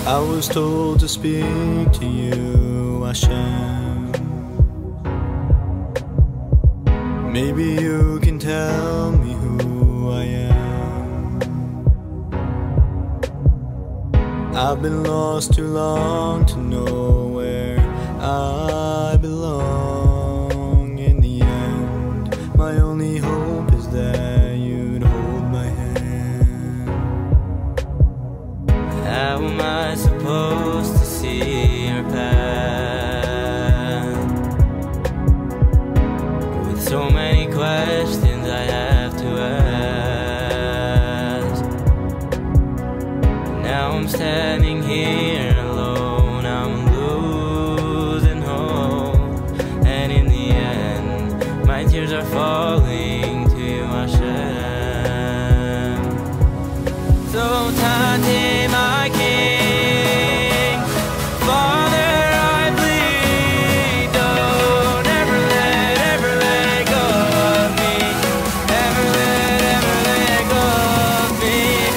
I was told to speak to you, Hashem. Maybe you can tell me who I am. I've been lost too long to know where I belong. In the end, my only hope is that you'd hold my hand. How am I supposed to see your path? With so many questions I have to ask. Now I'm standing here alone, I'm losing hope. And in the end, my tears are falling to you, Hashem. So Tati, my King, Father, I plead, don't ever let go of me. Ever let go of me.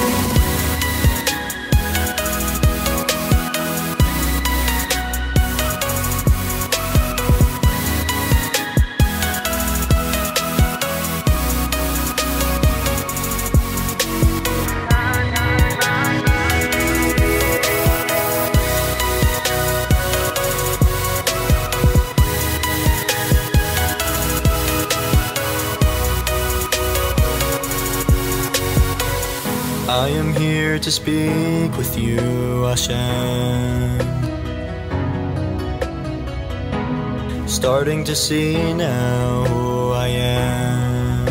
I am here to speak with you, Hashem. Starting to see now who I am.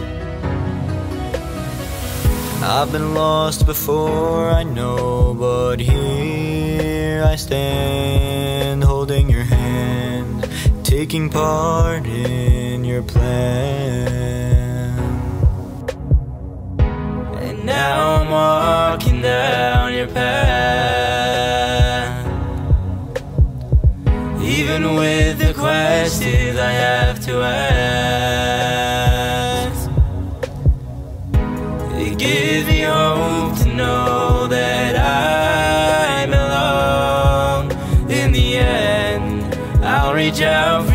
I've been lost before, I know, but here I stand, holding your hand, taking part in your plan. Now I'm walking down your path. Even with the questions I have to ask, it gives me hope to know that I belong. In the end, I'll reach out